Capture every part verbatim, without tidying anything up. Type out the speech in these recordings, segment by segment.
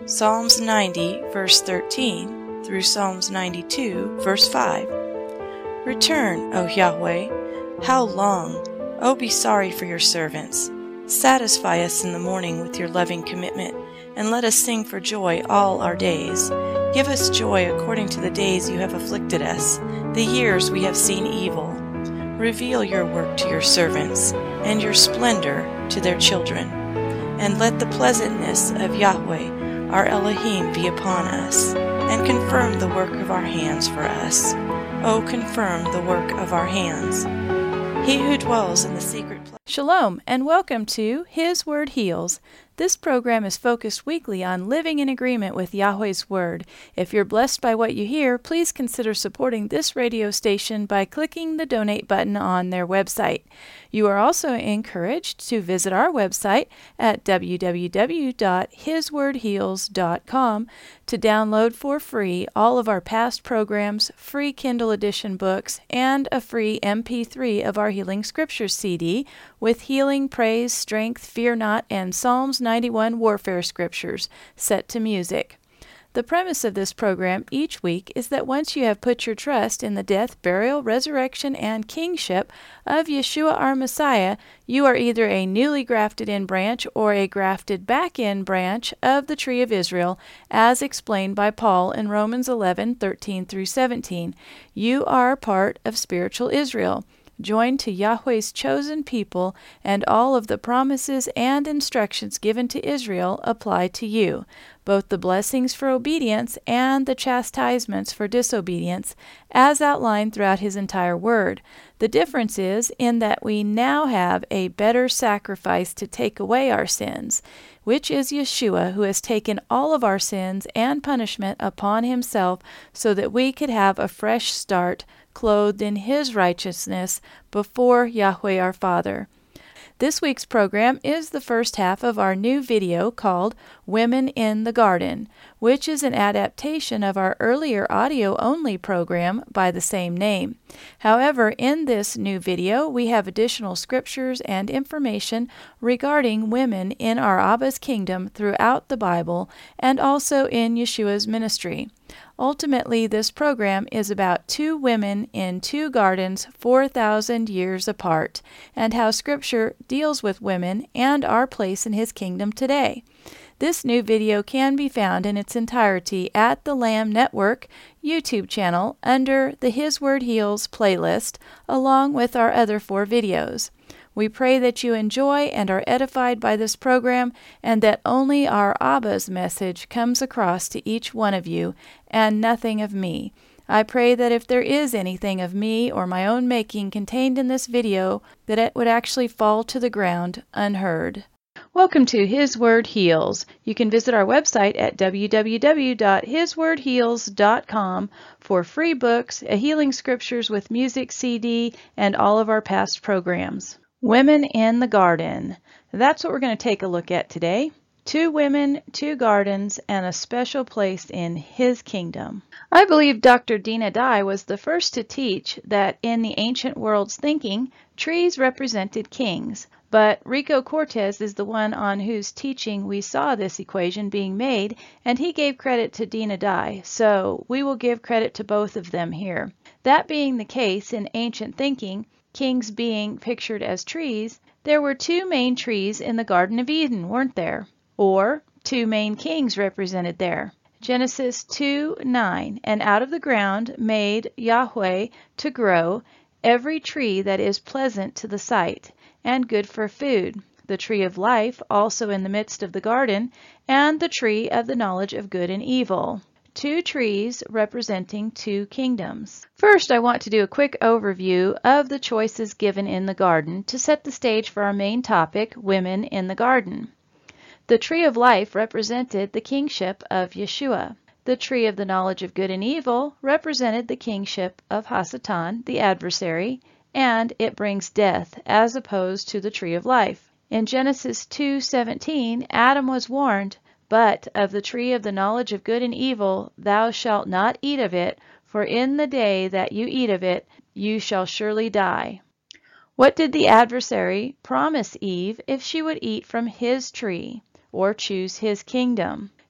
Psalms ninety, verse thirteen, through Psalms ninety-two, verse five. Return, O Yahweh, how long? O be sorry for your servants. Satisfy us in the morning with your loving commitment, and let us sing for joy all our days. Give us joy according to the days you have afflicted us, the years we have seen evil. Reveal your work to your servants, and your splendor to their children. And let the pleasantness of Yahweh, our Elohim, be upon us, and confirm the work of our hands for us. O confirm the work of our hands. He who dwells in the secret place. Shalom, and welcome to His Word Heals. This program is focused weekly on living in agreement with Yahweh's Word. If you're blessed by what you hear, please consider supporting this radio station by clicking the donate button on their website. You are also encouraged to visit our website at w w w dot his word heals dot com to download for free all of our past programs, free Kindle edition books, and a free M P three of our Healing Scriptures C D with Healing, Praise, Strength, Fear Not, and Psalms ninety-one Warfare Scriptures set to music. The premise of this program each week is that once you have put your trust in the death, burial, resurrection, and kingship of Yeshua our Messiah, you are either a newly grafted in branch or a grafted back in branch of the tree of Israel, as explained by Paul in Romans eleven, thirteen through seventeen. You are part of spiritual Israel, joined to Yahweh's chosen people, and all of the promises and instructions given to Israel apply to you, both the blessings for obedience and the chastisements for disobedience, as outlined throughout his entire word. The difference is in that we now have a better sacrifice to take away our sins, which is Yeshua, who has taken all of our sins and punishment upon himself so that we could have a fresh start, clothed in his righteousness before Yahweh our Father. This week's program is the first half of our new video called Women in the Garden, which is an adaptation of our earlier audio-only program by the same name. However, in this new video, we have additional scriptures and information regarding women in our Abba's kingdom throughout the Bible and also in Yeshua's ministry. Ultimately, this program is about two women in two gardens four thousand years apart, and how Scripture deals with women and our place in His kingdom today. This new video can be found in its entirety at the Lamb Network YouTube channel under the His Word Heals playlist, along with our other four videos. We pray that you enjoy and are edified by this program, and that only our Abba's message comes across to each one of you, and nothing of me. I pray that if there is anything of me or my own making contained in this video, that it would actually fall to the ground unheard. Welcome to His Word Heals. You can visit our website at w w w dot his word heals dot com for free books, a Healing Scriptures with Music C D, and all of our past programs. Women in the Garden. That's what we're going to take a look at today. Two women, two gardens, and a special place in His kingdom. I believe Doctor Dina Dye was the first to teach that in the ancient world's thinking, trees represented kings. But Rico Cortez is the one on whose teaching we saw this equation being made, and he gave credit to Dina Dye, so we will give credit to both of them here. That being the case in ancient thinking, kings being pictured as trees, there were two main trees in the Garden of Eden, weren't there? Or two main kings represented there. Genesis two nine, and out of the ground made Yahweh to grow every tree that is pleasant to the sight, and good for food, the tree of life also in the midst of the garden, and the tree of the knowledge of good and evil. Two trees representing two kingdoms. First, I want to do a quick overview of the choices given in the garden to set the stage for our main topic, Women in the Garden. The tree of life represented the kingship of Yeshua. The tree of the knowledge of good and evil represented the kingship of Hasatan, the adversary, and it brings death as opposed to the tree of life. In Genesis two seventeen, Adam was warned, "But of the tree of the knowledge of good and evil thou shalt not eat of it, for in the day that you eat of it you shall surely die." What did the adversary promise Eve if she would eat from his tree or choose his kingdom?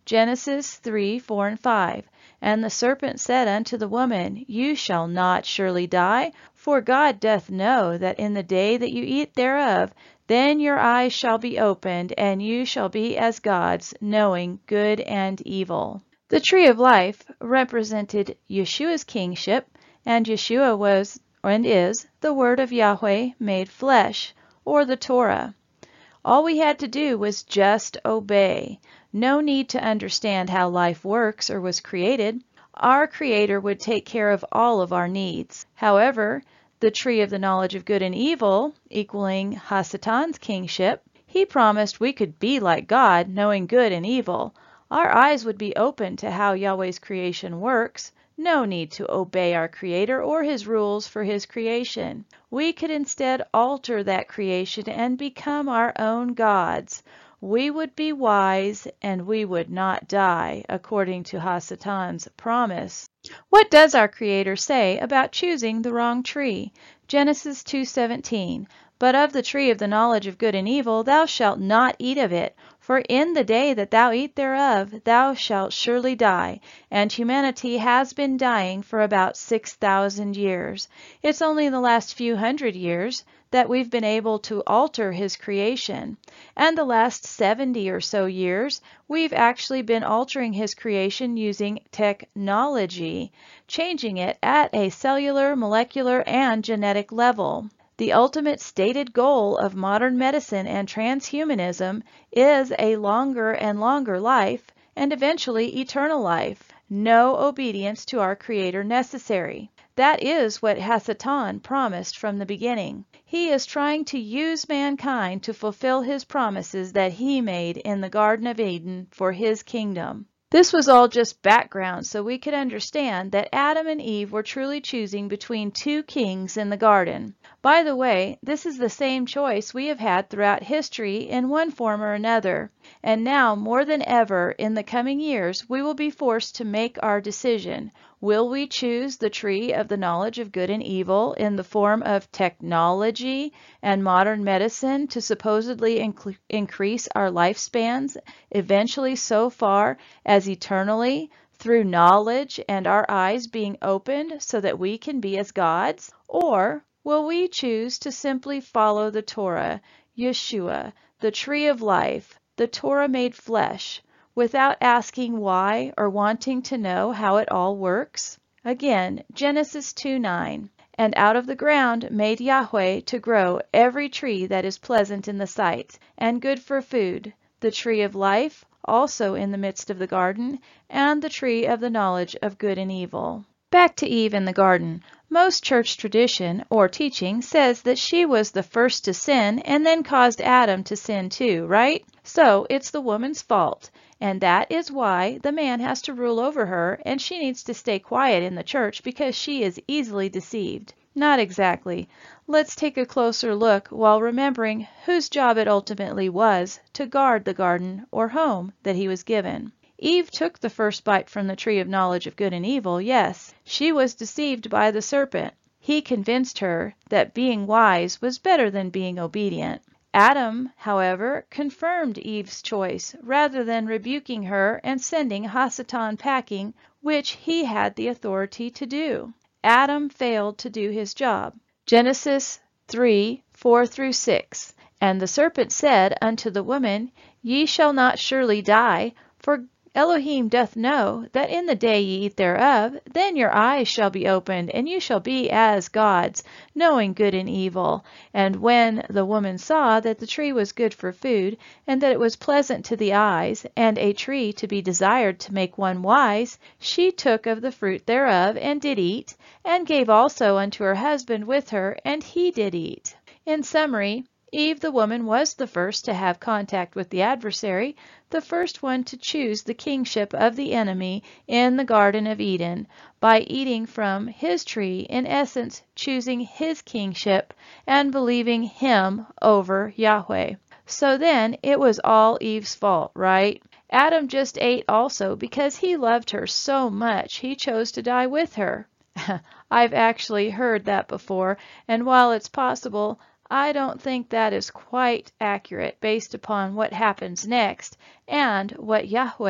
Genesis three, four, and five. And the serpent said unto the woman, You shall not surely die, for God doth know that in the day that you eat thereof, then your eyes shall be opened, and you shall be as gods, knowing good and evil. The tree of life represented Yeshua's kingship, and Yeshua was and is the word of Yahweh made flesh, or the Torah. All we had to do was just obey. No need to understand how life works or was created. Our Creator would take care of all of our needs. However, the tree of the knowledge of good and evil, equaling Hasatan's kingship, he promised we could be like God, knowing good and evil. Our eyes would be open to how Yahweh's creation works. No need to obey our Creator or His rules for His creation. We could instead alter that creation and become our own gods. We would be wise and we would not die, according to Hasatan's promise. What does our Creator say about choosing the wrong tree? Genesis two seventeen. But of the tree of the knowledge of good and evil thou shalt not eat of it, for in the day that thou eat thereof thou shalt surely die. And humanity has been dying for about six thousand years. It's only in the last few hundred years that we've been able to alter His creation. And the last seventy or so years, we've actually been altering His creation using technology, changing it at a cellular, molecular, and genetic level. The ultimate stated goal of modern medicine and transhumanism is a longer and longer life, and eventually eternal life. No obedience to our Creator necessary. That is what Hasatan promised from the beginning. He is trying to use mankind to fulfill His promises that He made in the Garden of Eden for His kingdom. This was all just background so we could understand that Adam and Eve were truly choosing between two kings in the garden. By the way, this is the same choice we have had throughout history in one form or another. And now, more than ever, in the coming years, we will be forced to make our decision. Will we choose the tree of the knowledge of good and evil in the form of technology and modern medicine to supposedly inc- increase our lifespans, eventually so far as eternally, through knowledge and our eyes being opened so that we can be as gods? Or will we choose to simply follow the Torah, Yeshua, the tree of life, the Torah made flesh, without asking why or wanting to know how it all works? Again, Genesis two nine. And out of the ground made Yahweh to grow every tree that is pleasant in the sight, and good for food, the tree of life also in the midst of the garden, and the tree of the knowledge of good and evil. Back to Eve in the garden. Most church tradition or teaching says that she was the first to sin and then caused Adam to sin too, right? So it's the woman's fault, and that is why the man has to rule over her, and she needs to stay quiet in the church because she is easily deceived. Not exactly. Let's take a closer look while remembering whose job it ultimately was to guard the garden or home that he was given. Eve took the first bite from the tree of knowledge of good and evil, yes. She was deceived by the serpent. He convinced her that being wise was better than being obedient. Adam, however, confirmed Eve's choice rather than rebuking her and sending Hasatan packing, which he had the authority to do. Adam failed to do his job. Genesis three, four through six. And the serpent said unto the woman, Ye shall not surely die, for Elohim doth know that in the day ye eat thereof, then your eyes shall be opened, and you shall be as gods, knowing good and evil. And when the woman saw that the tree was good for food, and that it was pleasant to the eyes, and a tree to be desired to make one wise, she took of the fruit thereof, and did eat, and gave also unto her husband with her, and he did eat. In summary, Eve the woman was the first to have contact with the adversary, the first one to choose the kingship of the enemy in the Garden of Eden, by eating from his tree, in essence choosing his kingship and believing him over Yahweh. So then it was all Eve's fault, right? Adam just ate also because he loved her so much he chose to die with her. I've actually heard that before, and while it's possible, I don't think that is quite accurate based upon what happens next and what Yahweh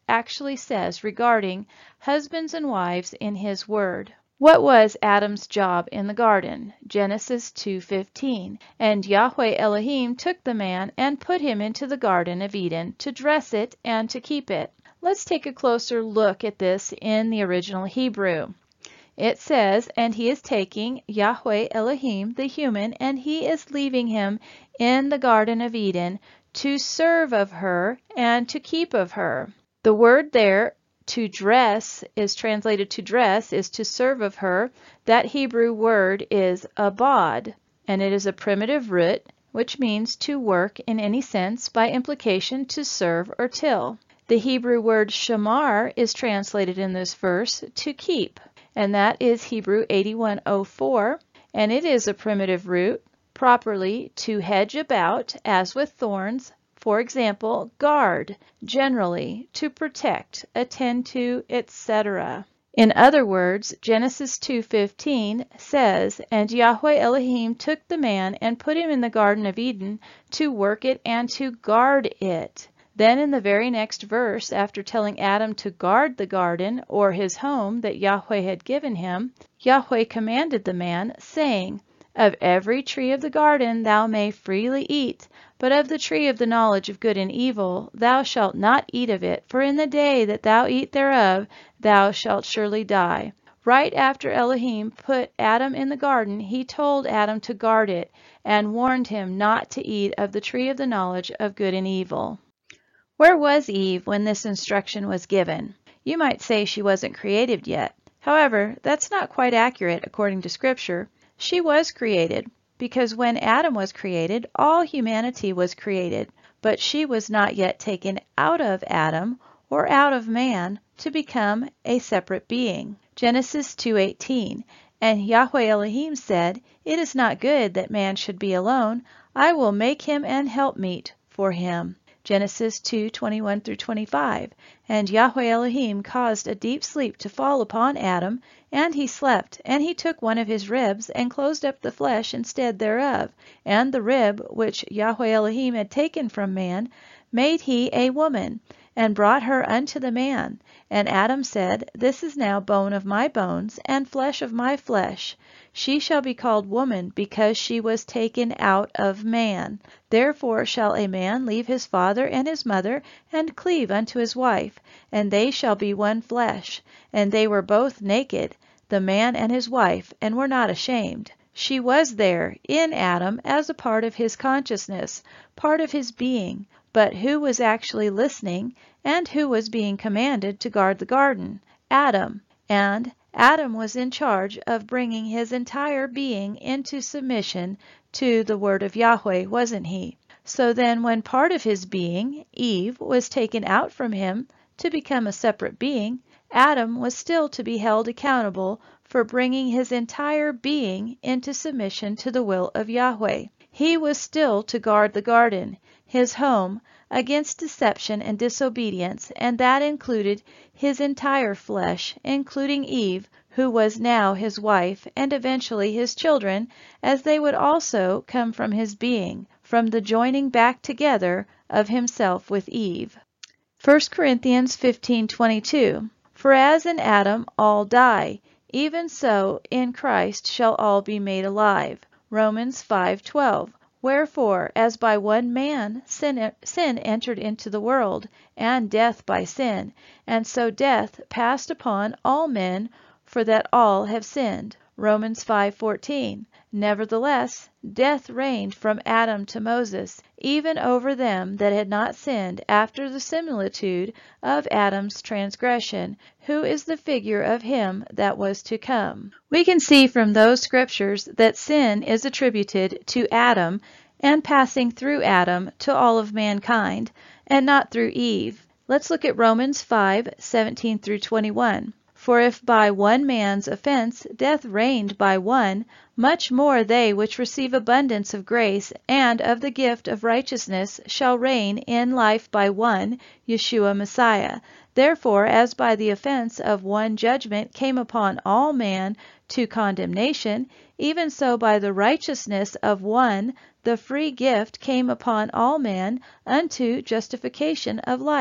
actually says regarding husbands and wives in His Word. What was Adam's job in the garden? Genesis two fifteen. And Yahweh Elohim took the man and put him into the garden of Eden to dress it and to keep it. Let's take a closer look at this in the original Hebrew. It says, and he is taking Yahweh Elohim, the human, and he is leaving him in the garden of Eden to serve of her and to keep of her. The word there, to dress, is translated to dress, is to serve of her. That Hebrew word is abad, and it is a primitive root, which means to work in any sense, by implication to serve or till. The Hebrew word shamar is translated in this verse to keep, and that is Hebrew eighty-one oh four, and it is a primitive root, properly to hedge about, as with thorns. For example, guard, generally, to protect, attend to, et cetera. In other words, Genesis two fifteen says, and Yahweh Elohim took the man and put him in the Garden of Eden to work it and to guard it. Then in the very next verse, after telling Adam to guard the garden, or his home that Yahweh had given him, Yahweh commanded the man, saying, of every tree of the garden thou may freely eat, but of the tree of the knowledge of good and evil thou shalt not eat of it, for in the day that thou eat thereof thou shalt surely die. Right after Elohim put Adam in the garden, he told Adam to guard it, and warned him not to eat of the tree of the knowledge of good and evil. Where was Eve when this instruction was given? You might say she wasn't created yet. However, that's not quite accurate according to Scripture. She was created, because when Adam was created, all humanity was created, but she was not yet taken out of Adam or out of man to become a separate being. Genesis two eighteen, and Yahweh Elohim said, it is not good that man should be alone. I will make him an helpmeet for him. Genesis two twenty-one through twenty-five, and Yahweh Elohim caused a deep sleep to fall upon Adam, and he slept, and he took one of his ribs, and closed up the flesh instead thereof, and the rib which Yahweh Elohim had taken from man made he a woman, and brought her unto the man. And Adam said, this is now bone of my bones, and flesh of my flesh. She shall be called woman, because she was taken out of man. Therefore shall a man leave his father and his mother, and cleave unto his wife, and they shall be one flesh. And they were both naked, the man and his wife, and were not ashamed. She was there in Adam as a part of his consciousness, part of his being, but who was actually listening, and who was being commanded to guard the garden? Adam. And Adam was in charge of bringing his entire being into submission to the word of Yahweh, wasn't he? So then when part of his being, Eve, was taken out from him to become a separate being, Adam was still to be held accountable for bringing his entire being into submission to the will of Yahweh. He was still to guard the garden, his home, against deception and disobedience, and that included his entire flesh, including Eve, who was now his wife, and eventually his children, as they would also come from his being, from the joining back together of himself with Eve. First Corinthians fifteen twenty-two, for as in Adam all die, even so in Christ shall all be made alive. Romans five twelve, wherefore, as by one man sin, sin entered into the world, and death by sin, and so death passed upon all men, for that all have sinned. Romans five fourteen, nevertheless, death reigned from Adam to Moses, even over them that had not sinned, after the similitude of Adam's transgression, who is the figure of him that was to come. We can see from those scriptures that sin is attributed to Adam, and passing through Adam to all of mankind, and not through Eve. Let's look at Romans five seventeen through twenty-one. For if by one man's offense death reigned by one, much more they which receive abundance of grace and of the gift of righteousness shall reign in life by one, Yeshua Messiah. Therefore, as by the offense of one judgment came upon all man to condemnation, even so by the righteousness of one the free gift came upon all men unto justification of life.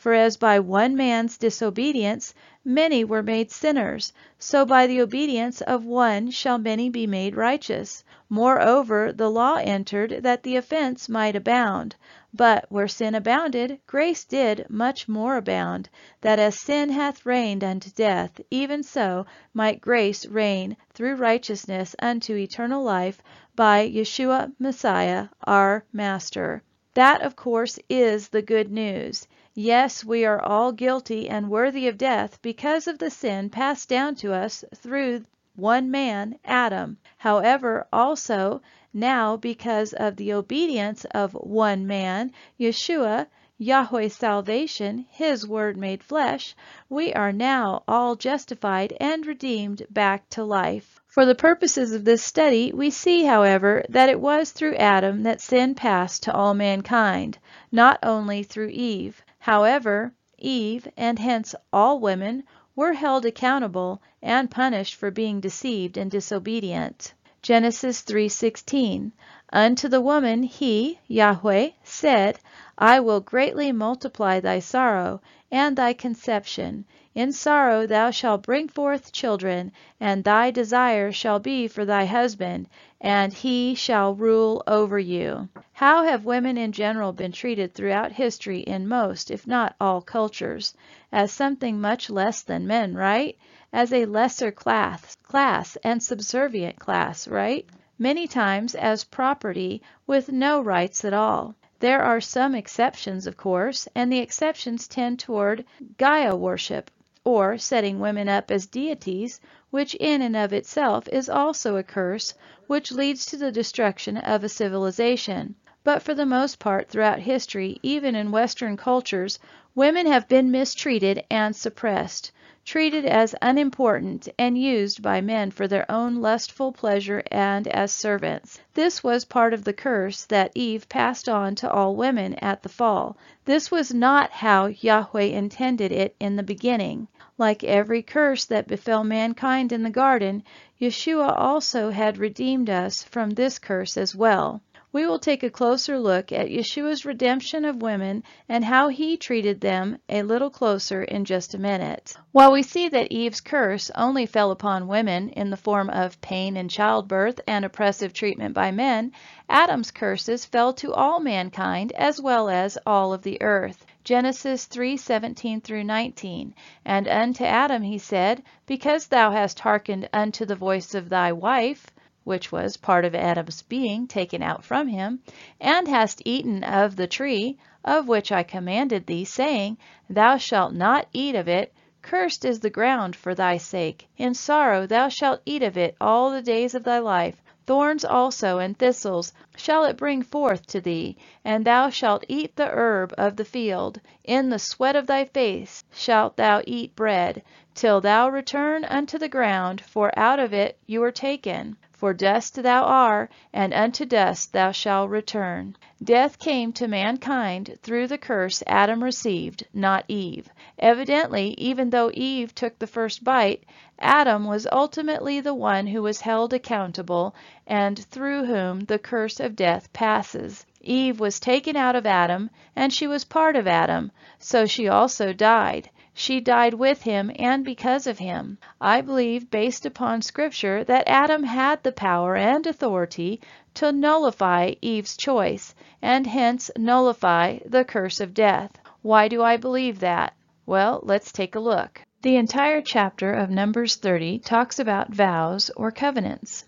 For as by one man's disobedience many were made sinners, so by the obedience of one shall many be made righteous. Moreover, the law entered that the offense might abound. But where sin abounded, grace did much more abound, that as sin hath reigned unto death, even so might grace reign through righteousness unto eternal life by Yeshua Messiah our Master. That, of course, is the good news. Yes, we are all guilty and worthy of death because of the sin passed down to us through one man, Adam. However, also, now because of the obedience of one man, Yeshua, Yahweh's salvation, his word made flesh, we are now all justified and redeemed back to life. For the purposes of this study, we see, however, that it was through Adam that sin passed to all mankind, not only through Eve. However, Eve, and hence all women, were held accountable and punished for being deceived and disobedient. Genesis three sixteen. Unto the woman he, Yahweh, said, I will greatly multiply thy sorrow and thy conception. In sorrow thou shalt bring forth children, and thy desire shall be for thy husband, and he shall rule over you. How have women in general been treated throughout history in most, if not all, cultures? As something much less than men, right? As a lesser class, class and subservient class, right? Many times as property with no rights at all. There are some exceptions, of course, and the exceptions tend toward Gaia worship, or setting women up as deities, which in and of itself is also a curse, which leads to the destruction of a civilization. But for the most part throughout history, even in Western cultures, women have been mistreated and suppressed, treated as unimportant and used by men for their own lustful pleasure and as servants. This was part of the curse that Eve passed on to all women at the fall. This was not how Yahweh intended it in the beginning. Like every curse that befell mankind in the garden, Yeshua also had redeemed us from this curse as well. We will take a closer look at Yeshua's redemption of women and how he treated them a little closer in just a minute. While we see that Eve's curse only fell upon women in the form of pain in childbirth and oppressive treatment by men, Adam's curses fell to all mankind as well as all of the earth. Genesis three seventeen through nineteen. And unto Adam he said, Because thou hast hearkened unto the voice of thy wife, which was part of Adam's being taken out from him, and hast eaten of the tree, of which I commanded thee, saying, Thou shalt not eat of it, cursed is the ground for thy sake. In sorrow thou shalt eat of it all the days of thy life. Thorns also and thistles shall it bring forth to thee, and thou shalt eat the herb of the field. In the sweat of thy face shalt thou eat bread, till thou return unto the ground, for out of it you were taken. For dust thou art, and unto dust thou shalt return. Death came to mankind through the curse Adam received, not Eve. Evidently, even though Eve took the first bite, Adam was ultimately the one who was held accountable, and through whom the curse of death passes. Eve was taken out of Adam, and she was part of Adam, so she also died. She died with him and because of him. I believe, based upon Scripture, that Adam had the power and authority to nullify Eve's choice, and hence nullify the curse of death. Why do I believe that? Well, let's take a look. The entire chapter of Numbers thirty talks about vows or covenants.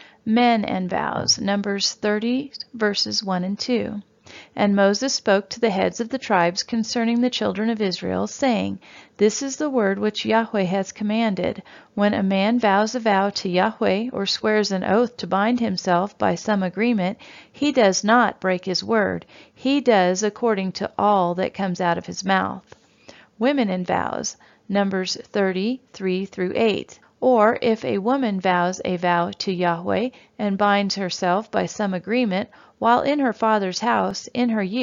Men and vows, Numbers thirty, verses one and two. And Moses spoke to the heads of the tribes concerning the children of Israel, saying, This is the word which Yahweh has commanded. When a man vows a vow to Yahweh, or swears an oath to bind himself by some agreement, he does not break his word. He does according to all that comes out of his mouth. Women and vows, Numbers thirty, three through eight. Or if a woman vows a vow to Yahweh and binds herself by some agreement while in her father's house in her youth,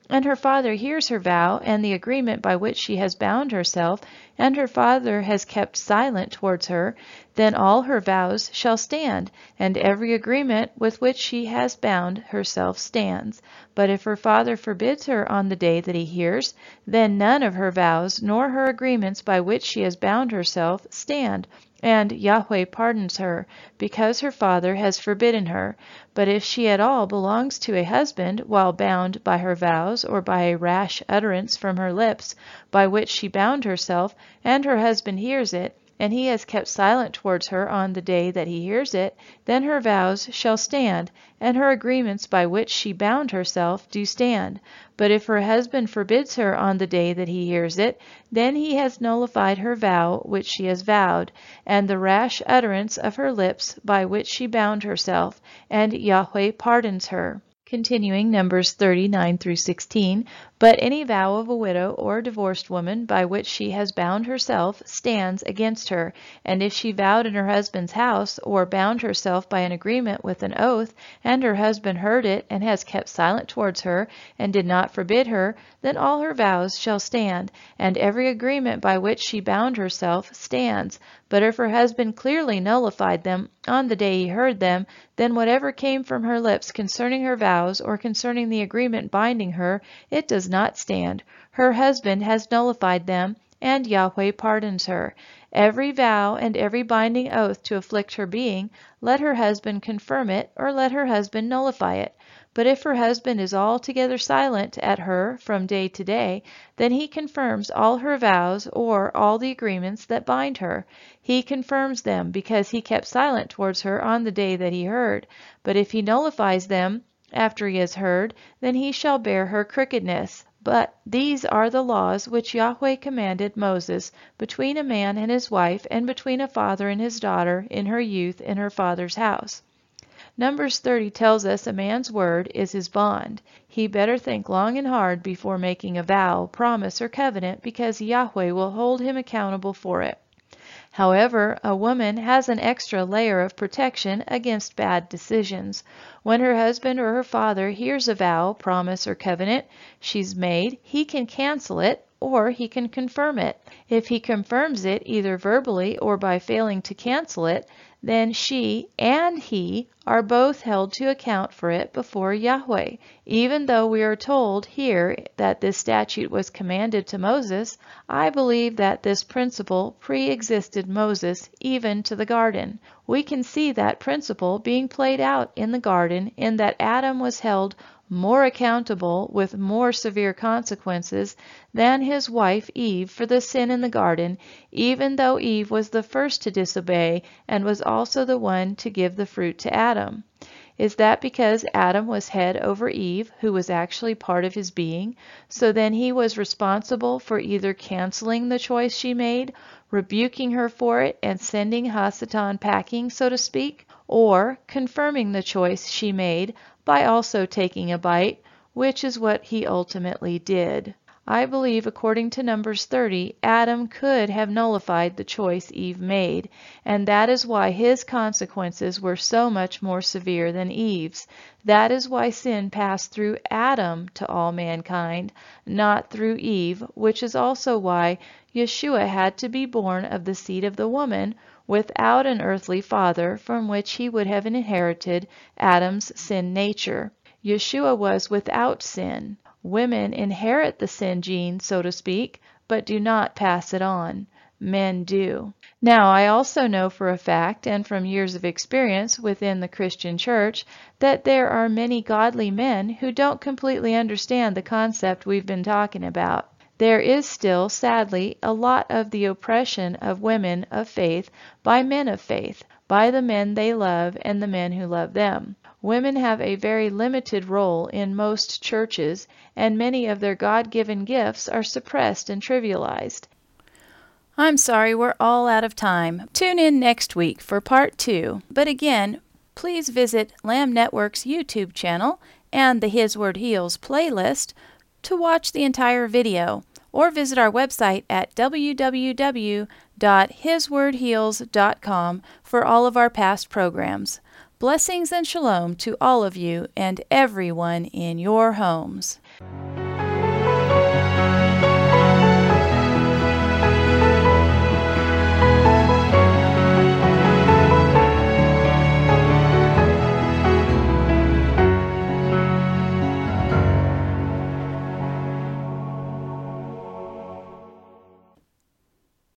and her father hears her vow and the agreement by which she has bound herself, and her father has kept silent towards her, then all her vows shall stand, and every agreement with which she has bound herself stands. But if her father forbids her on the day that he hears, then none of her vows nor her agreements by which she has bound herself stand, and Yahweh pardons her, because her father has forbidden her. But if she at all belongs to a husband while bound by her vows, or by a rash utterance from her lips, by which she bound herself, and her husband hears it, and he has kept silent towards her on the day that he hears it, then her vows shall stand, and her agreements by which she bound herself do stand. But if her husband forbids her on the day that he hears it, then he has nullified her vow which she has vowed, and the rash utterance of her lips by which she bound herself, and Yahweh pardons her. Continuing Numbers thirty-nine through sixteen, but any vow of a widow or divorced woman by which she has bound herself stands against her, and if she vowed in her husband's house, or bound herself by an agreement with an oath, and her husband heard it and has kept silent towards her, and did not forbid her, then all her vows shall stand, and every agreement by which she bound herself stands. But if her husband clearly nullified them on the day he heard them, then whatever came from her lips concerning her vows, or concerning the agreement binding her, it does not stand. Her husband has nullified them, and Yahweh pardons her. Every vow and every binding oath to afflict her being, let her husband confirm it, or let her husband nullify it. But if her husband is altogether silent at her from day to day, then he confirms all her vows, or all the agreements that bind her. He confirms them, because he kept silent towards her on the day that he heard. But if he nullifies them after he has heard, then he shall bear her crookedness. But these are the laws which Yahweh commanded Moses between a man and his wife, and between a father and his daughter in her youth in her father's house. Numbers thirty tells us a man's word is his bond. He better think long and hard before making a vow, promise, or covenant, because Yahweh will hold him accountable for it. However, a woman has an extra layer of protection against bad decisions. When her husband or her father hears a vow, promise, or covenant she's made, he can cancel it, or he can confirm it. If he confirms it either verbally or by failing to cancel it, then she and he are both held to account for it before Yahweh. Even though we are told here that this statute was commanded to Moses, I believe that this principle pre-existed Moses even to the garden. We can see that principle being played out in the garden in that Adam was held more accountable with more severe consequences than his wife Eve for the sin in the garden, even though Eve was the first to disobey and was also the one to give the fruit to Adam. Is that because Adam was head over Eve, who was actually part of his being, so then he was responsible for either canceling the choice she made, rebuking her for it, and sending Hasatan packing, so to speak, or confirming the choice she made by also taking a bite, which is what he ultimately did. I believe, according to Numbers thirty, Adam could have nullified the choice Eve made, and that is why his consequences were so much more severe than Eve's. That is why sin passed through Adam to all mankind, not through Eve, which is also why Yeshua had to be born of the seed of the woman, without an earthly father from which he would have inherited Adam's sin nature. Yeshua was without sin. Women inherit the sin gene, so to speak, but do not pass it on. Men do. Now, I also know for a fact, and from years of experience within the Christian church, that there are many godly men who don't completely understand the concept we've been talking about. There is still, sadly, a lot of the oppression of women of faith by men of faith, by the men they love and the men who love them. Women have a very limited role in most churches, and many of their God-given gifts are suppressed and trivialized. I'm sorry, we're all out of time. Tune in next week for part two. But again, please visit Lamb Network's YouTube channel and the His Word Heals playlist to watch the entire video, or visit our website at w w w dot his word heals dot com for all of our past programs. Blessings and shalom to all of you and everyone in your homes.